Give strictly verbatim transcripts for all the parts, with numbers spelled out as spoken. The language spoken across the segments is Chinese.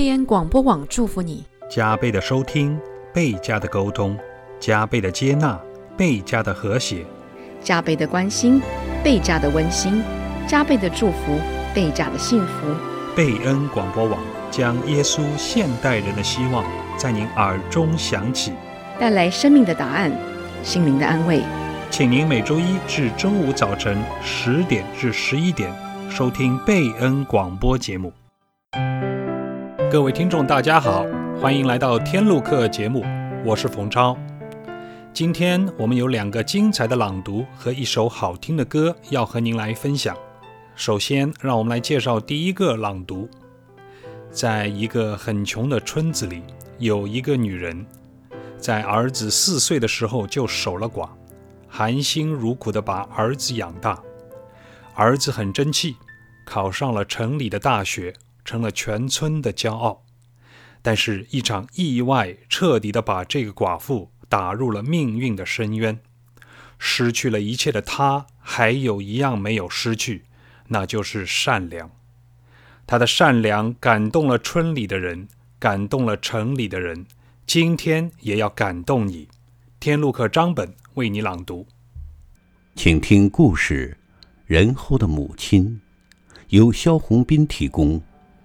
贝恩广播网祝福你， 加倍的收听，倍加的沟通，加倍的接纳，倍加的和谐， 加倍的关心，倍加的温馨，加倍的祝福，倍加的幸福。 贝恩广播网将耶稣现代人的希望在您耳中响起， 带来生命的答案，心灵的安慰。 请您每周一至周五早晨十点至十一点收听贝恩广播节目。各位听众大家好，欢迎来到天路客节目，我是冯超。今天我们有两个精彩的朗读和一首好听的歌要和您来分享。首先让我们来介绍第一个朗读。在一个很穷的村子里，有一个女人，在儿子四岁的时候就守了寡，含辛茹苦地把儿子养大。儿子很争气，考上了城里的大学，成了全村的骄傲。但是一场意外彻底地把这个寡妇打入了命运的深渊。失去了一切的她，还有一样没有失去，那就是善良。她的善良感动了村里的人，感动了城里的人，今天也要感动你。天路客张本为你朗读。 请听故事《仁厚的母亲》，由肖红斌提供。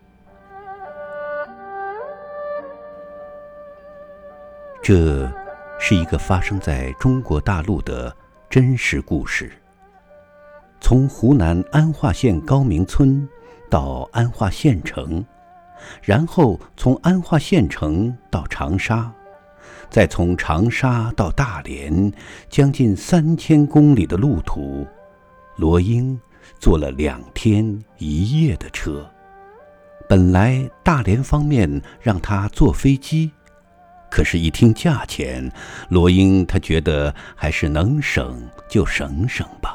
这是一个发生在中国大陆的真实故事。从湖南安化县高明村到安化县城，然后从安化县城到长沙，再从长沙到大连，将近三千公里的路途，罗英坐了两天一夜的车。本来大连方面让他坐飞机，可是一听价钱，罗英他觉得还是能省就省省吧。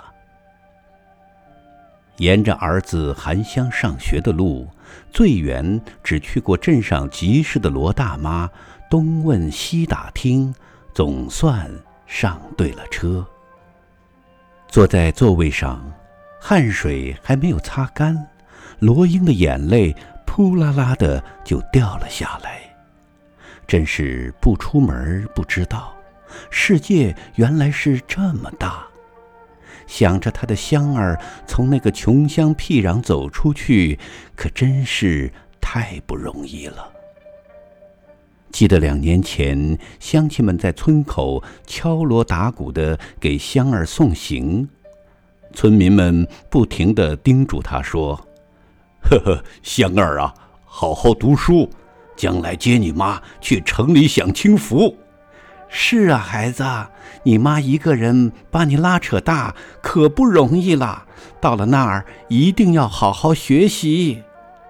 沿着儿子韩湘上学的路，最远只去过镇上集市的罗大妈，东问西打听，总算上对了车。坐在座位上，汗水还没有擦干，罗英的眼泪扑啦啦的就掉了下来。真是不出门不知道，世界原来是这么大。想着他的香儿从那个穷乡僻壤走出去，可真是太不容易了。记得两年前，乡亲们在村口敲锣打鼓地给香儿送行，村民们不停地叮嘱他说：呵呵，香儿啊，好好读书，将来接你妈去城里享清福。是啊，孩子，你妈一个人把你拉扯大，可不容易了。到了那儿，一定要好好学习。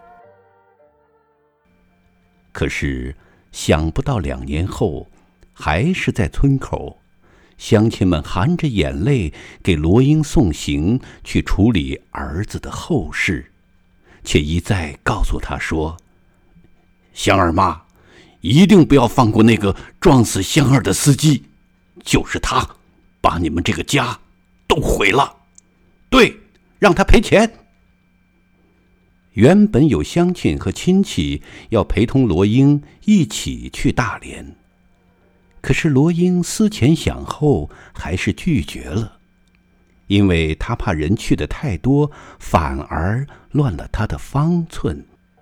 可是，想不到两年后，还是在村口，乡亲们含着眼泪给罗英送行，去处理儿子的后事，却一再告诉他说：香儿妈，一定不要放过那个撞死香儿的司机，就是他把你们这个家都毁了。对，让他赔钱。原本有乡亲和亲戚要陪同罗英一起去大连，可是罗英思前想后，还是拒绝了，因为他怕人去的太多，反而乱了他的方寸。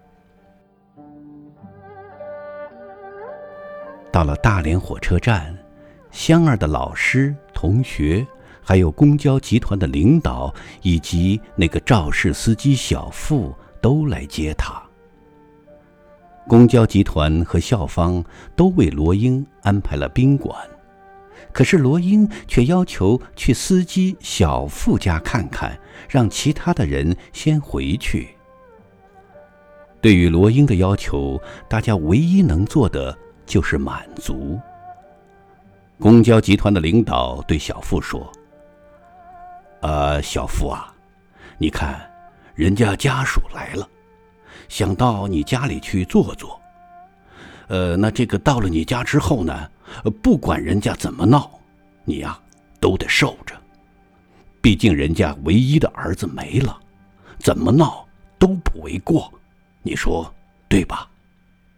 到了大连火车站，香儿的老师、同学，还有公交集团的领导，以及那个肇事司机小付都来接他。公交集团和校方都为罗英安排了宾馆，可是罗英却要求去司机小付家看看，让其他的人先回去。对于罗英的要求，大家唯一能做的就是满足。公交集团的领导对小付说：呃，小付啊，你看人家家属来了，想到你家里去坐坐。呃，那这个到了你家之后呢，不管人家怎么闹，你呀、啊、都得受着。毕竟人家唯一的儿子没了，怎么闹都不为过，你说对吧？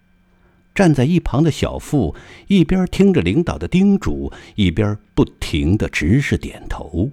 站在一旁的小傅一边听着领导的叮嘱，一边不停地直视点头。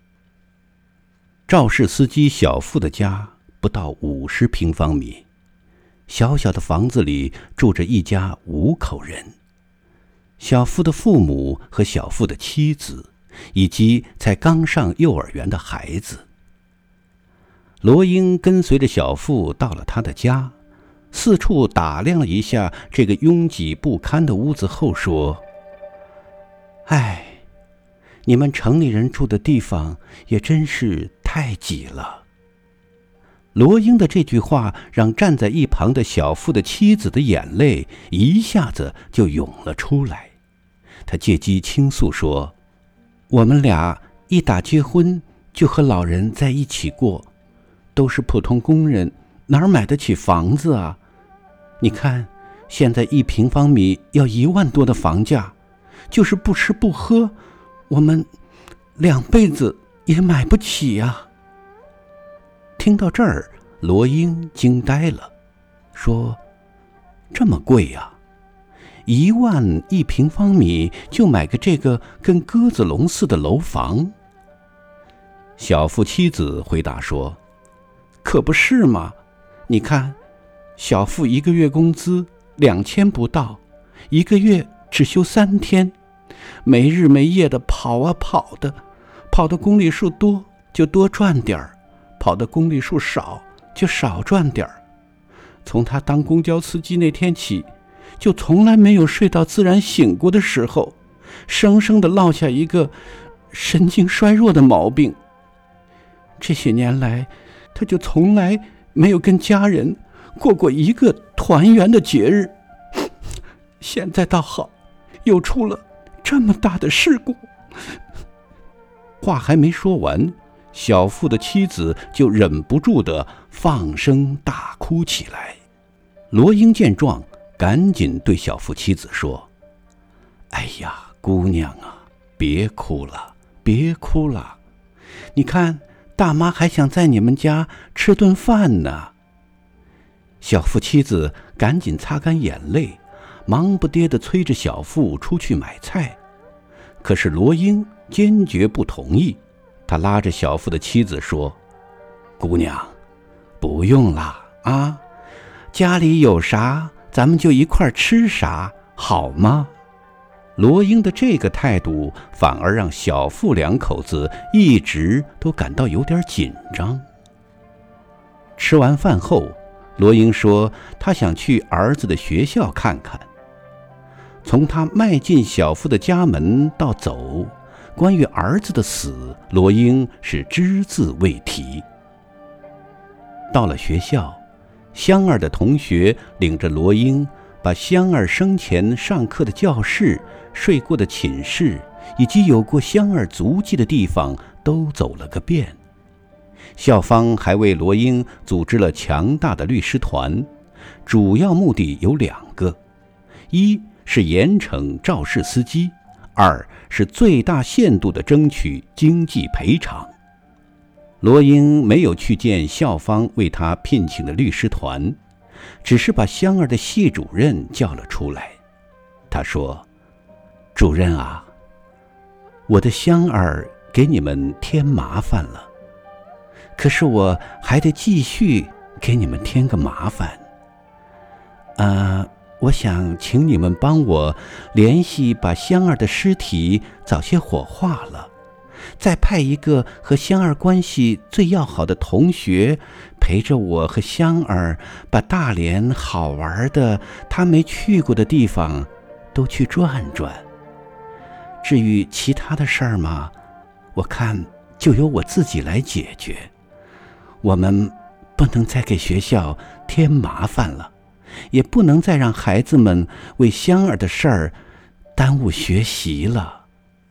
肇事司机小傅的家不到五十平方米，小小的房子里住着一家五口人，小傅的父母和小傅的妻子，以及才刚上幼儿园的孩子。罗英跟随着小傅到了他的家，四处打量了一下这个拥挤不堪的屋子后说：哎，你们城里人住的地方也真是太挤了。罗英的这句话让站在一旁的小傅的妻子的眼泪一下子就涌了出来。他借机倾诉说：我们俩一打结婚就和老人在一起过，都是普通工人，哪儿买得起房子啊？你看，现在一平方米要一万多的房价，就是不吃不喝，我们两辈子也买不起呀。听到这儿，罗英惊呆了，说：这么贵呀？一万一平方米就买个这个跟鸽子笼似的楼房？小傅妻子回答说：可不是嘛，你看，小傅一个月工资两千不到，一个月只休三天，没日没夜的跑啊跑的，跑的公里数多就多赚点儿，跑的公里数少就少赚点儿。从他当公交司机那天起，就从来没有睡到自然醒过的时候，生生地落下一个神经衰弱的毛病。这些年来，他就从来没有跟家人过过一个团圆的节日。现在倒好，又出了这么大的事故。话还没说完，小傅的妻子就忍不住地放声大哭起来。罗英见状，赶紧对小傅妻子说：哎呀，姑娘啊，别哭了，别哭了，你看大妈还想在你们家吃顿饭呢。小傅妻子赶紧擦干眼泪，忙不迭地催着小傅出去买菜。可是罗英坚决不同意，他拉着小傅的妻子说：姑娘，不用啦啊，家里有啥咱们就一块吃啥，好吗？罗英的这个态度反而让小傅两口子一直都感到有点紧张。吃完饭后，罗英说她想去儿子的学校看看。从他迈进小傅的家门到走，关于儿子的死，罗英是只字未提。到了学校，香儿的同学领着罗英把香儿生前上课的教室、睡过的寝室以及有过香儿足迹的地方都走了个遍。校方还为罗英组织了强大的律师团，主要目的有两个：一是严惩肇事司机，二是最大限度地争取经济赔偿。罗英没有去见校方为他聘请的律师团，只是把香儿的系主任叫了出来。他说：主任啊，我的香儿给你们添麻烦了，可是我还得继续给你们添个麻烦。呃，我想请你们帮我联系把香儿的尸体早些火化了，再派一个和香儿关系最要好的同学陪着我和香儿把大连好玩的他没去过的地方都去转转。至于其他的事儿嘛，我看就由我自己来解决。我们不能再给学校添麻烦了，也不能再让孩子们为香儿的事儿耽误学习了。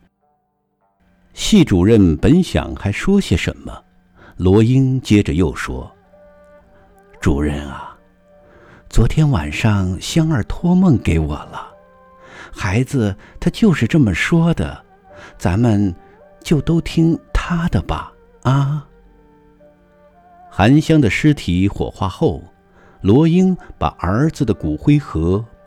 系主任本想还说些什么，罗英接着又说：主任啊，昨天晚上香儿托梦给我了，孩子他就是这么说的，咱们就都听他的吧，啊。韩香的尸体火化后，罗英把儿子的骨灰盒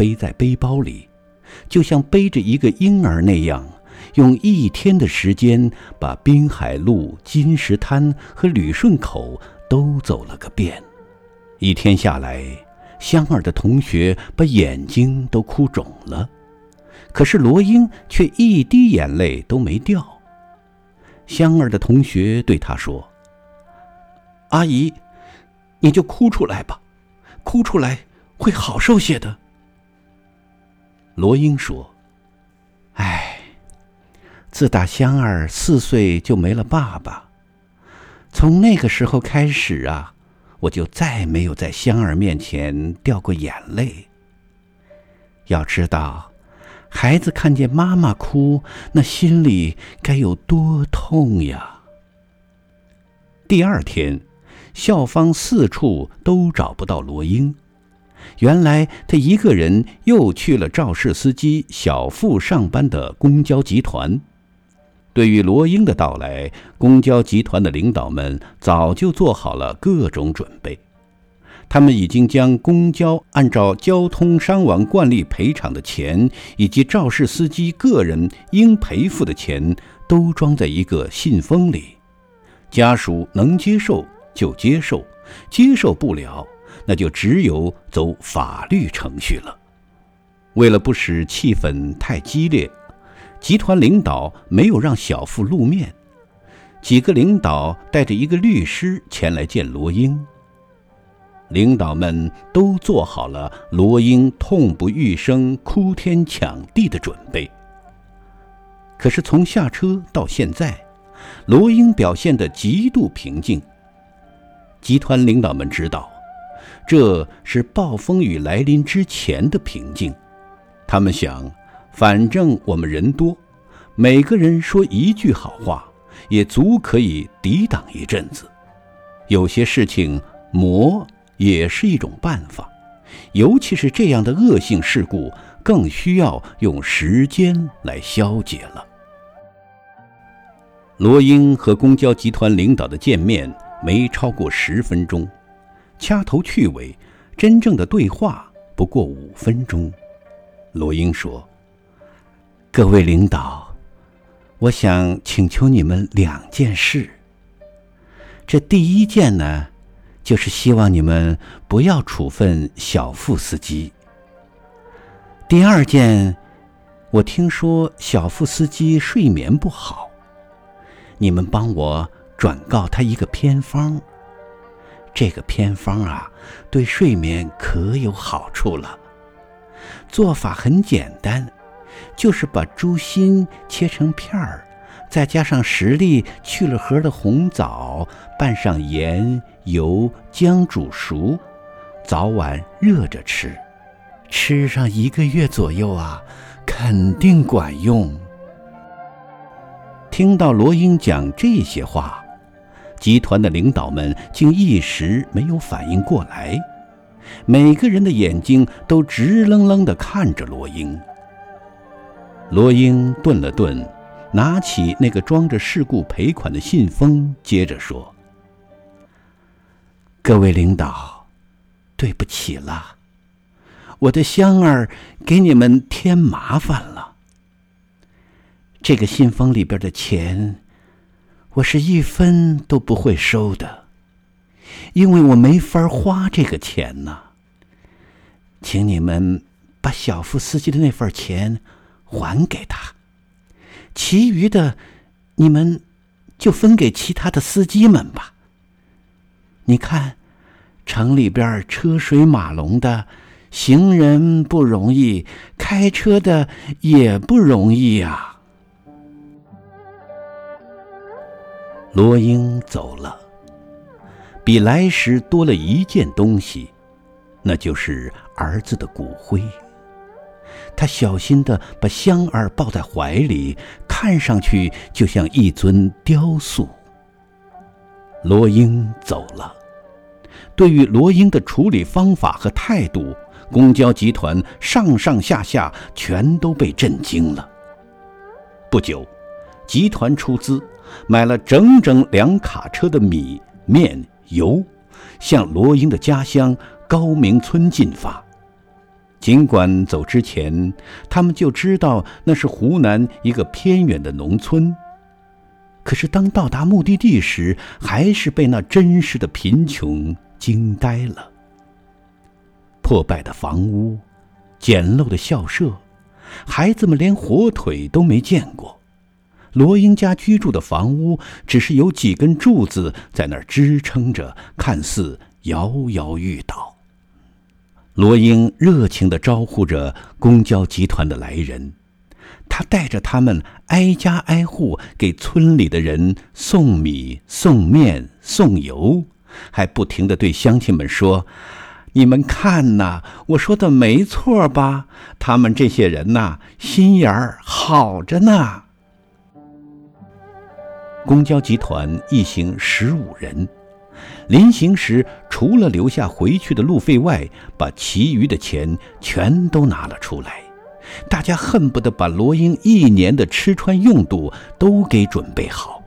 背在背包里，就像背着一个婴儿那样，用一天的时间把滨海路、金石滩和旅顺口都走了个遍。一天下来，香儿的同学把眼睛都哭肿了，可是罗英却一滴眼泪都没掉。香儿的同学对他说：阿姨，你就哭出来吧，哭出来会好受些的。罗英说：唉，自打香儿四岁就没了爸爸，从那个时候开始啊，我就再没有在香儿面前掉过眼泪。要知道，孩子看见妈妈哭，那心里该有多痛呀。第二天，校方四处都找不到罗英，原来他一个人又去了肇事司机小付上班的公交集团。对于罗英的到来，公交集团的领导们早就做好了各种准备。他们已经将公交按照交通伤亡惯例赔偿的钱，以及肇事司机个人应赔付的钱，都装在一个信封里。家属能接受就接受，接受不了，那就只有走法律程序了。为了不使气氛太激烈，集团领导没有让小付露面，几个领导带着一个律师前来见罗英。领导们都做好了罗英痛不欲生、哭天抢地的准备。可是从下车到现在，罗英表现得极度平静。集团领导们知道，这是暴风雨来临之前的平静。他们想，反正我们人多，每个人说一句好话，也足可以抵挡一阵子。有些事情磨也是一种办法，尤其是这样的恶性事故，更需要用时间来消解了。罗英和公交集团领导的见面没超过十分钟，掐头去尾，真正的对话不过五分钟。罗英说：各位领导，我想请求你们两件事。这第一件呢，就是希望你们不要处分小付司机。第二件，我听说小付司机睡眠不好，你们帮我转告他一个偏方。这个偏方啊，对睡眠可有好处了。做法很简单，就是把猪心切成片儿，再加上十粒去了核的红枣，拌上盐、油、姜煮熟，早晚热着吃。吃上一个月左右啊，肯定管用。听到罗英讲这些话，集团的领导们竟一时没有反应过来，每个人的眼睛都直愣愣地看着罗英。罗英顿了顿，拿起那个装着事故赔款的信封，接着说：各位领导，对不起了，我的香儿给你们添麻烦了。这个信封里边的钱，我是一分都不会收的，因为我没法花这个钱呢。请你们把小付司机的那份钱还给他，其余的你们就分给其他的司机们吧。你看，城里边车水马龙的，行人不容易，开车的也不容易啊。罗英走了，比来时多了一件东西，那就是儿子的骨灰。他小心地把香儿抱在怀里，看上去就像一尊雕塑。罗英走了，对于罗英的处理方法和态度，公交集团上上下下全都被震惊了。不久，集团出资买了整整两卡车的米、面、油，向罗英的家乡高明村进发。 尽管走之前，他们就知道那是湖南一个偏远的农村，可是当到达目的地时，还是被那真实的贫穷惊呆了。破败的房屋，简陋的校舍，孩子们连火腿都没见过。罗英家居住的房屋只是有几根柱子在那儿支撑着，看似摇摇欲倒。罗英热情地招呼着公交集团的来人，他带着他们挨家挨户给村里的人送米、送面、送油，还不停地对乡亲们说：“你们看呐，我说的没错吧？他们这些人呐，心眼儿好着呢。”公交集团一行十五人，临行时除了留下回去的路费外，把其余的钱全都拿了出来。大家恨不得把罗英一年的吃穿用度都给准备好。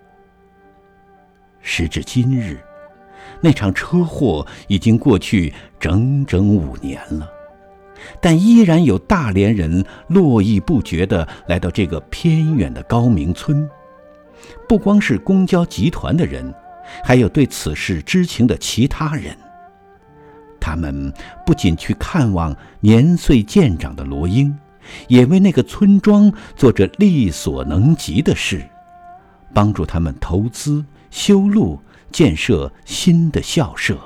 时至今日，那场车祸已经过去整整五年了，但依然有大连人络绎不绝地来到这个偏远的高明村。不光是公交集团的人，还有对此事知情的其他人。他们不仅去看望年岁渐长的罗英，也为那个村庄做着力所能及的事，帮助他们投资、修路、建设新的校舍。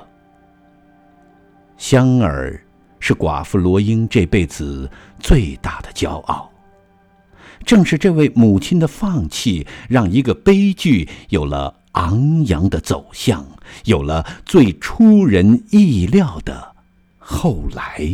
香儿是寡妇罗英这辈子最大的骄傲。正是这位母亲的放弃，让一个悲剧有了昂扬的走向，有了最出人意料的后来。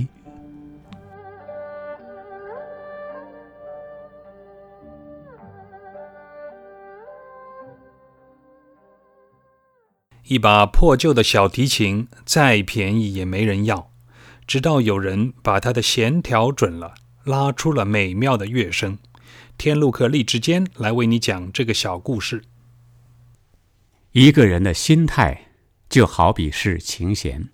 一把破旧的小提琴再便宜也没人要，直到有人把它的弦调准了，拉出了美妙的乐声。天路客荔枝间来为你讲这个小故事。 一个人的心态就好比是琴弦。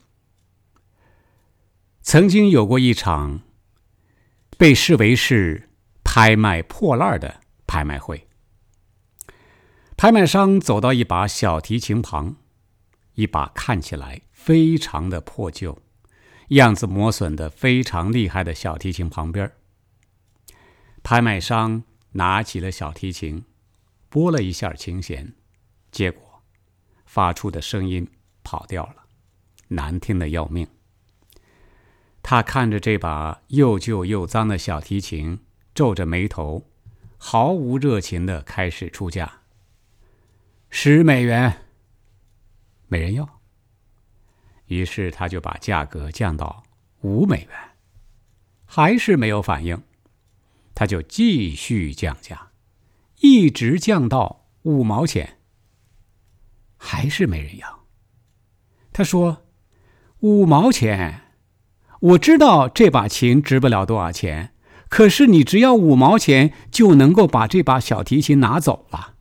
曾经有过一场被视为是拍卖破烂的拍卖会，拍卖商走到一把小提琴旁，一把看起来非常的破旧，样子磨损的非常厉害的小提琴旁边，拍卖商拿起了小提琴，拨了一下琴弦，结果发出的声音跑掉了，难听得要命。他看着这把又旧又脏的小提琴，皱着眉头，毫无热情地开始出价。十美元，没人要。于是他就把价格降到五美元，还是没有反应。他就继续降价，一直降到五毛钱，还是没人要。他说：“五毛钱，我知道这把琴值不了多少钱，可是你只要五毛钱就能够把这把小提琴拿走了。”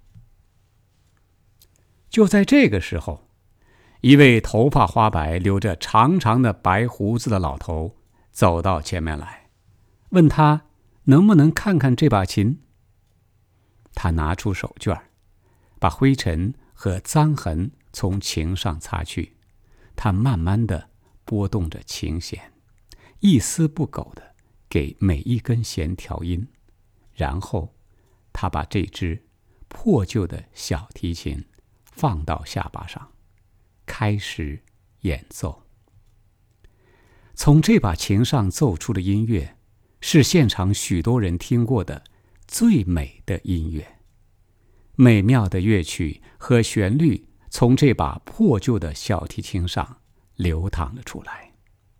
就在这个时候，一位头发花白、留着长长的白胡子的老头走到前面来，问他能不能看看这把琴。他拿出手绢，把灰尘和脏痕从琴上擦去，他慢慢地拨动着琴弦，一丝不苟地给每一根弦调音，然后他把这只破旧的小提琴放到下巴上，开始演奏。从这把琴上奏出的音乐，是现场许多人听过的最美的音乐。美妙的乐曲和旋律从这把破旧的小提琴上流淌了出来。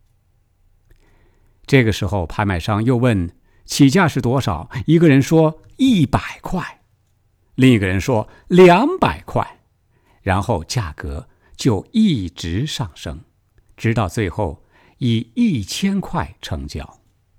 这个时候，拍卖商又问起价是多少，一个人说一百块，另一个人说两百块，然后价格就一直上升，直到最后以一千块成交。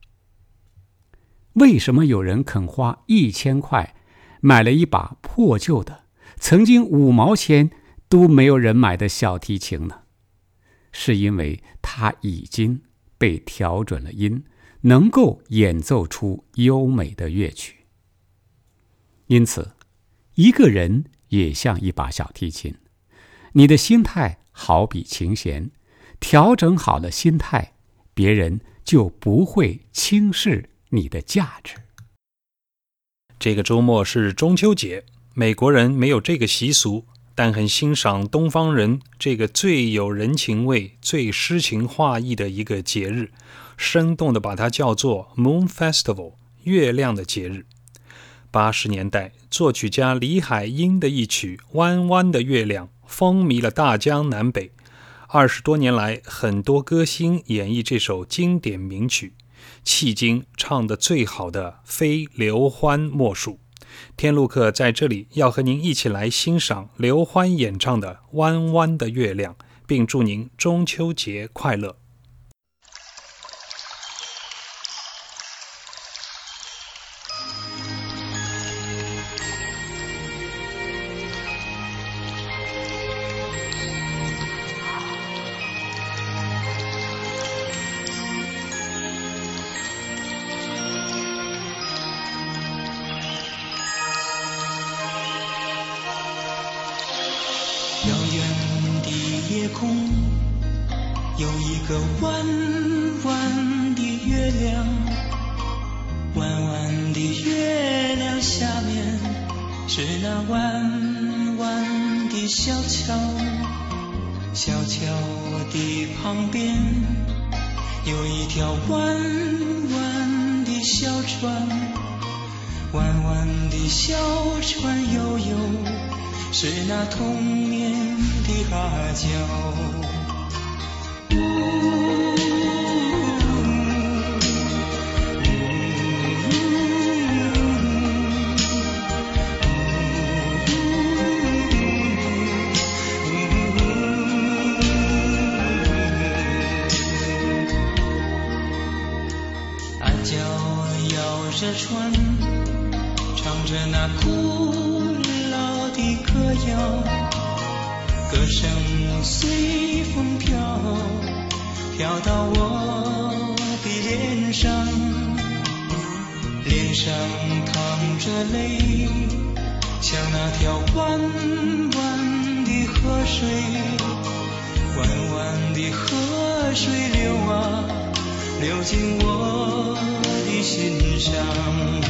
为什么有人肯花一千块买了一把破旧的、曾经五毛钱都没有人买的小提琴呢？是因为它已经被调准了音， 能够演奏出优美的乐曲。因此，一个人也像一把小提琴，你的心态好比琴弦，调整好了心态，别人就不会轻视你的价值。 这个周末是中秋节，美国人没有这个习俗，但很欣赏东方人这个最有人情味、最诗情画意的一个节日，生动地把它叫做 Moon Festival， 月亮的节日。八十年代，作曲家李海英的一曲《弯弯的月亮》风靡了大江南北。二十多年来，很多歌星演绎这首经典名曲，迄今唱得最好的非刘欢莫属。天路客在这里要和您一起来欣赏刘欢演唱的《弯弯的月亮》，并祝您中秋节快乐。 遥远的夜空有一个弯弯的月亮，弯弯的月亮下面是那弯弯的小桥，小桥的旁边有一条弯弯的小船，弯弯的小船悠悠是那童年的阿娇。阿娇摇着船，唱着那古老的歌谣，歌声随风飘，飘到我的脸上，脸上淌着泪，像那条弯弯的河水，弯弯的河水流啊流进我的心上。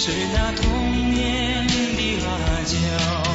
是那童年的辣椒。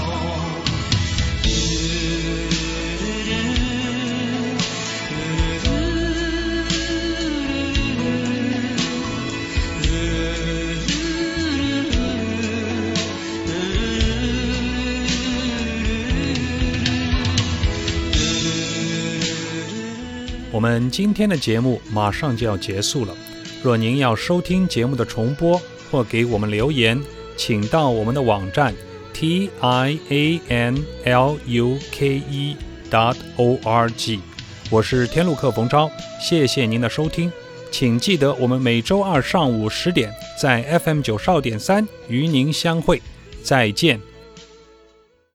我们今天的节目马上就要结束了，若您要收听节目的重播或给我们留言，请到我们的网站 t i a n l u k e dot org。 我是天路客冯昭，谢谢您的收听，请记得我们每周二上午十点在 F M 九十二点三与您相会，再见。